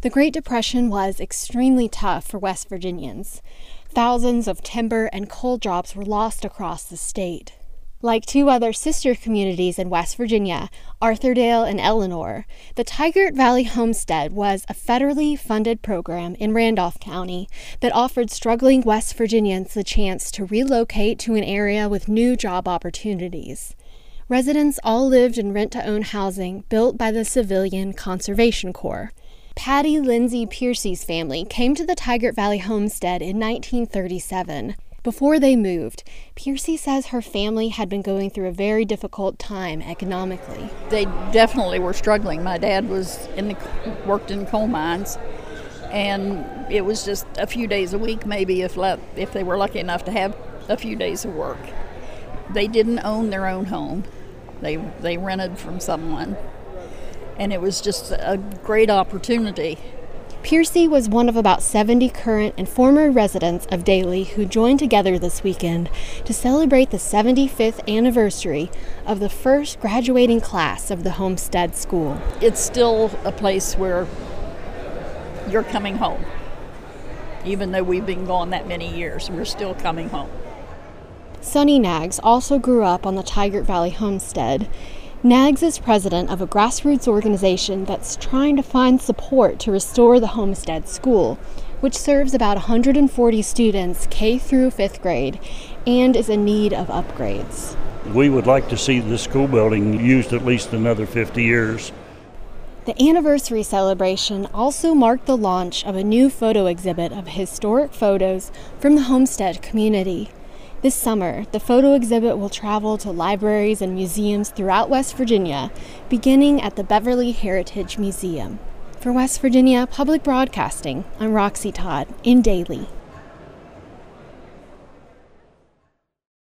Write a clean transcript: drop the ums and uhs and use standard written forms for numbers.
The Great Depression was extremely tough for West Virginians. Thousands of timber and coal jobs were lost across the state. Like two other sister communities in West Virginia, Arthurdale and Eleanor, the Tygart Valley Homestead was a federally funded program in Randolph County that offered struggling West Virginians the chance to relocate to an area with new job opportunities. Residents all lived in rent-to-own housing built by the Civilian Conservation Corps. Patty Lindsay Piercy's family came to the Tygart Valley Homestead in 1937. Before they moved, Piercy says her family had been going through a very difficult time economically. They definitely were struggling. My dad worked in coal mines, and it was just a few days a week, maybe if they were lucky enough to have a few days of work. They didn't own their own home. They rented from someone, and it was just a great opportunity. Piercy was one of about 70 current and former residents of Daly who joined together this weekend to celebrate the 75th anniversary of the first graduating class of the Homestead School. It's still a place where you're coming home. Even though we've been gone that many years, we're still coming home. Sonny Nags also grew up on the Tygart Valley Homestead. Nags is president of a grassroots organization that's trying to find support to restore the Homestead School, which serves about 140 students K through 5th grade and is in need of upgrades. We would like to see the school building used at least another 50 years. The anniversary celebration also marked the launch of a new photo exhibit of historic photos from the Homestead community. This summer, the photo exhibit will travel to libraries and museums throughout West Virginia, beginning at the Beverly Heritage Museum. For West Virginia Public Broadcasting, I'm Roxy Todd in Daly.